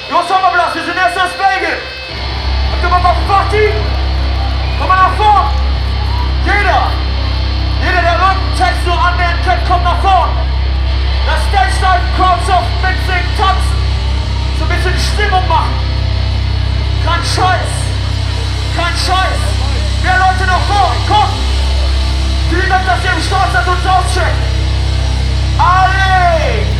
Los Sommerblatt, wir sind erst aus Belgien. Habt ihr Bock auf Party? Komm mal nach vorn. Jeder, der irgendeinen Text nur annähernd kennt, kommt nach vorn. Das Stage-Dive, Crowds auf, mitsingen, tanzen. So ein bisschen Stimmung machen. Kein Scheiß. Mehr Leute nach vorn, komm. Vielen Dank, dass ihr im Start seid und uns auscheckt. Alle!